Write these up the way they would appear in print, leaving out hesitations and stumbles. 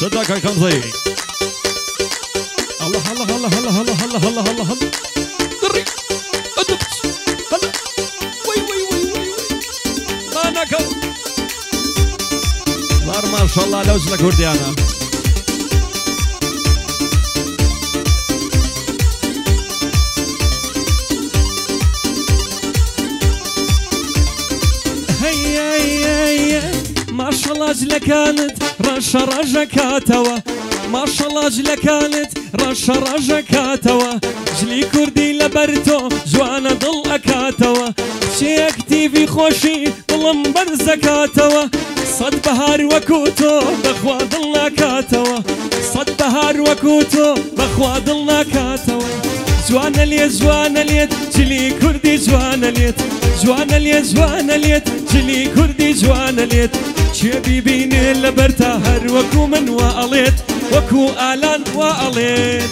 صدقك خمزي الله الله الله الله الله الله الله الله الله دري ادبت هلا وي وي وي وي ما نكو نار ما شاء الله لوز لك ورديانا هيا هيا هيا ما شاء الله اجله كانت رشا رجا كاتوا ما شاء الله اجله كانت رشا رجا كاتوا جلي كردي لبرتو جوانا ضل اكاتوا شيكتي في خوشي ضل مبرزة كاتوا صد بهار وكوتو بخوا ضل كاتوا صد بهار وكوتو بخوا ضل كاتوا جوانا اليت جوانا اليت جلي كردي جوانا اليت جوانا اليت جوانا اليت جلي كردي جوانا اليت شبي بيني لبرتهر وكو من وقليت وكو آلان وقليت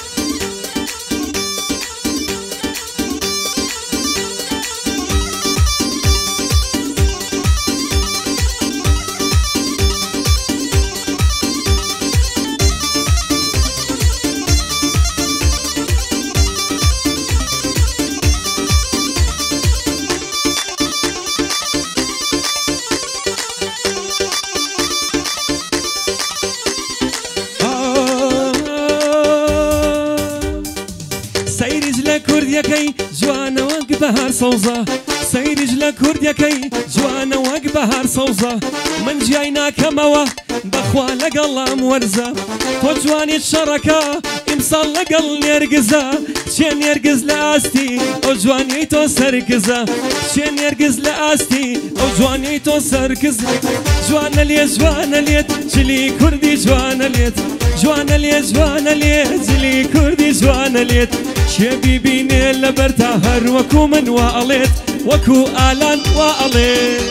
كرديكي جوانا وق بهار صوزة سير رجلا كرديكي جوانا وق بهار صوزة من جاينا كموا بخوا لقل مورزة تو جواني الشركة امصال لقل يرقزة شين يرقز لأستي او جواني تو سرقزة شين يرقز لأستي او جواني تو سرقزة جوانا ليت جوانا ليت جلي كردي جوانا ليت جوانا ليت جوانا ليت جلي كردي جوانا ليت شبي بيني لبرتهر وكو من وقليت وكو آلان وقليت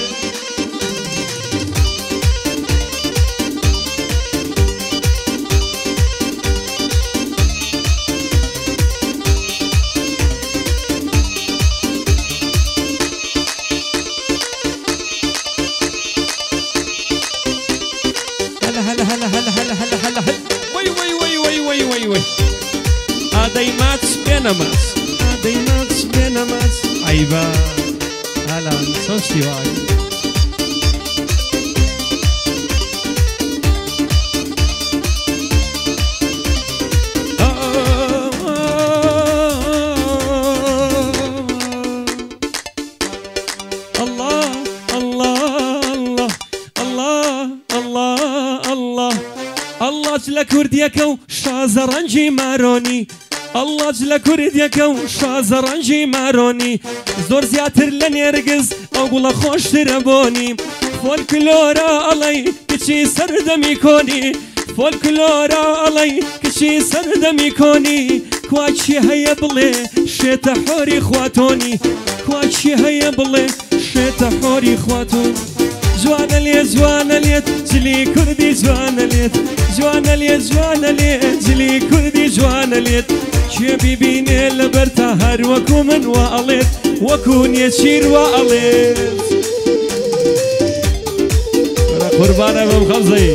هلا هلا هلا هلا هلا هلا هلا هلا وي وي وي وي وي وي وي دايمات بينامات دايمات بينامات عيبا هلا صوتي واي الله الله الله الله الله الله الله جل كرديكو شازرنجي ماروني الله جل كرديكو شازرنجي ماروني زور زياتر لن يرقز اقول خوش تربوني فولكلورا علي كشي سردمي كوني فولكلورا علي كشي سردمي كوني كواتشي هيا بلي شيت حوري خواتوني كواتشي هيا بلي شيت حوري خواتوني جوانا ليت جوانا ليت جلي كردي جوانا ليت جوانا ليت جوانا ليت جلي كردي جوانا ليت شبي بيني لبرتهر وكو من وقليت وكون يشير وقليت قربانا بمخلصي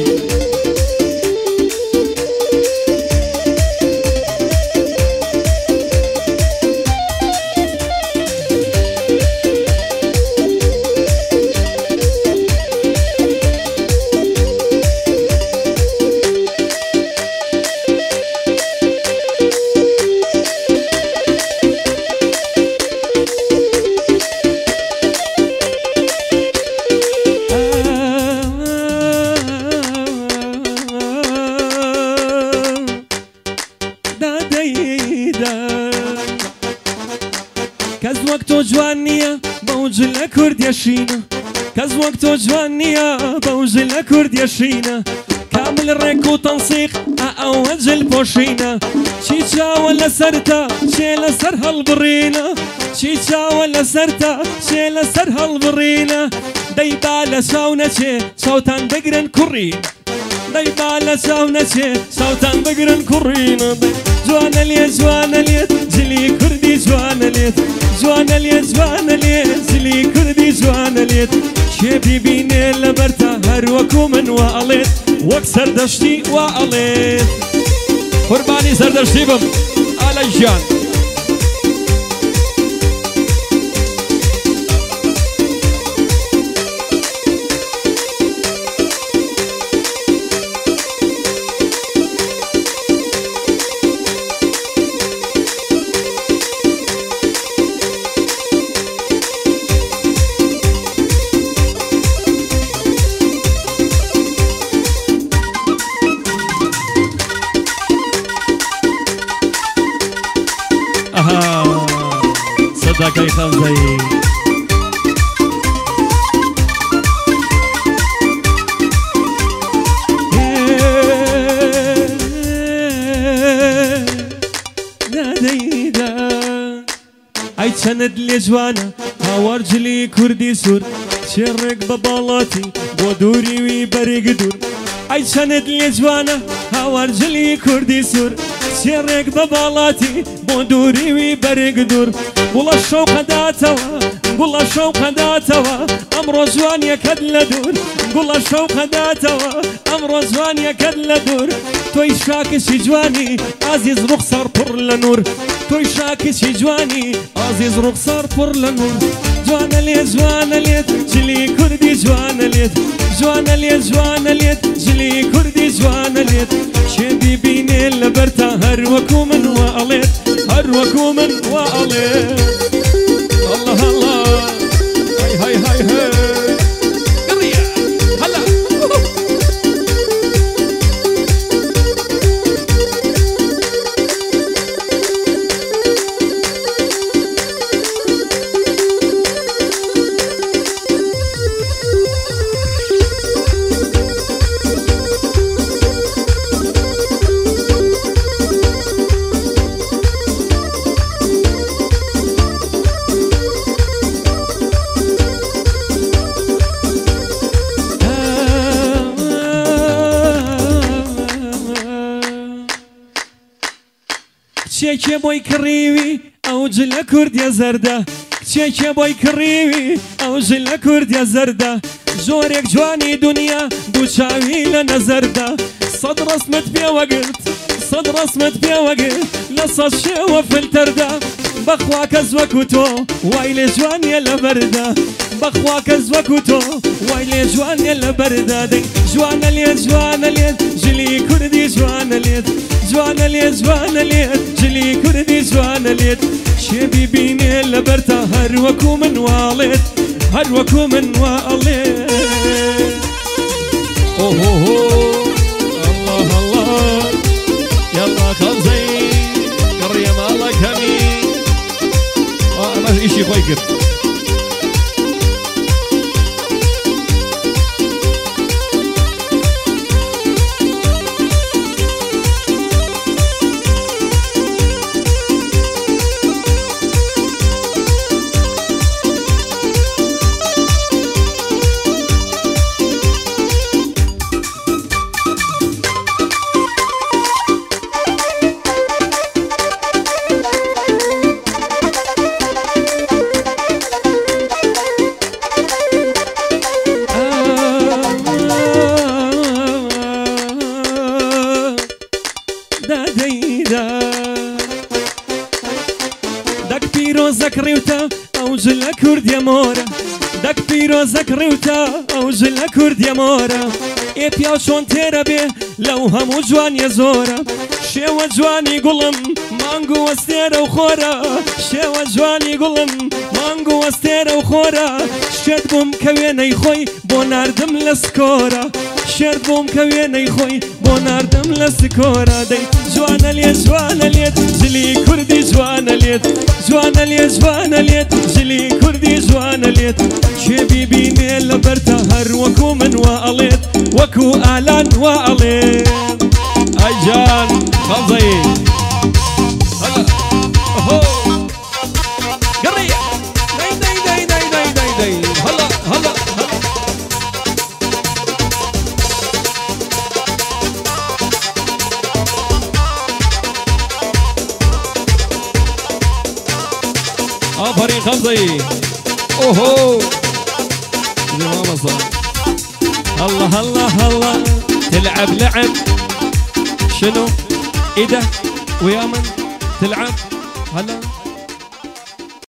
كز وقتو جوانية بوج لكرد يشينا كز وقتو جوانية بوج لكرد يشينا كامل ريكو تنسيق أوج البوشينا شيشا ولا سرتا شيلا سرها البرينا شيشا ولا سرتا شيلا سرها البرينا دايبالا شاونة صوتان بقرن كورينا دايبالا شاونة صوتان بقرن كورينا جوانا ليت جوانا ليت جلي كردي جوانا ليت جوانا ليت جوانا ليت جلي كردي جوانا ليت شبي بيني لبرتهر وكو من وقليت وەک سەردەشتی وا ئەڵێت قوربانی سەردەشتی بم ئالەی ژیان صدقي خمزي ناديدا اي چند لي جوانا هاورجلي كردي سور شرق ببالاتي بودوري وي برق دور اي چند لي جوانا هاورجلي كردي سور شرق ببالاتي بودوري وي برق دور قول الشوق داتوا قول الشوق داتوا امر زوانيا كد لدور قول الشوق داتوا امر زوانيا كد لدور توي شاكس جواني عزيز رخصار بر لنور توي شاكس جواني عزيز رخصار بر لنور جوانا ليت جوانا ليت جلي كردي جوانا ليت جوانا ليت جوانا ليت جلي كردي جوانا ليت شدي بيني لبرتا هروكو من وقليت هروكو من وقليت الله الله هاي هاي هاي هاي قرية هلا کچێکی بۆی کڕیوی ئەو جلە کوردیە زەردە کچێکی بۆی کڕیوی ئەو جلە کوردیە زەردە زۆرێک جوانی دنیا دووچاوی لە نەزەردە سەد ڕەسمت پێوەگرت سەد ڕەسمت پێوەگرت لە سەد شێوە فلتەردا بەخوا کەس وەکو تۆ وای لێ جوانیە لە بەردا بەخوا کەس وەکو تۆ وای لێ جوانیە لە بەردا دەی جوانە لێت جوانە لێت جلی کوردی جوانە لێت جوانا ليت جوانا ليت جلي كردي جوانا ليت شبي بيني لبرتا هروكو من واليت هروكو من واليت اوه اوه الله الله يلا خلصي قرية مالك همي ما اشي خويكر زكريوتا أو جلا كرد يا مورا دك بيرو زكريوتا أو جلا كرد يا مورا إيه بيا شون تربي لو همو جوان يا زورا شوا جواني قلم مانجو استيرا وخورا شوا جواني قلم مانجو استيرا وخورا شد بوم كويني خوي بو ناردم لسكورا شد بوم كويني خوي بو ناردم لسكورا دي جوانا ليت جوانا ليت جلي كردي جوانا ليت جوانا ليت جوانا ليت جلي كردي جوانا ليت شبي بيني لبرتا هر وكو من وقليت وكو اعلان وقليت اجان خلصي هلا اهو قرية داي داي داي داي داي داي هلا هلا آفرین خمسه اوهو زمان صار الله الله الله تلعب لعب شنو؟ ايده ويا من تلعب هلا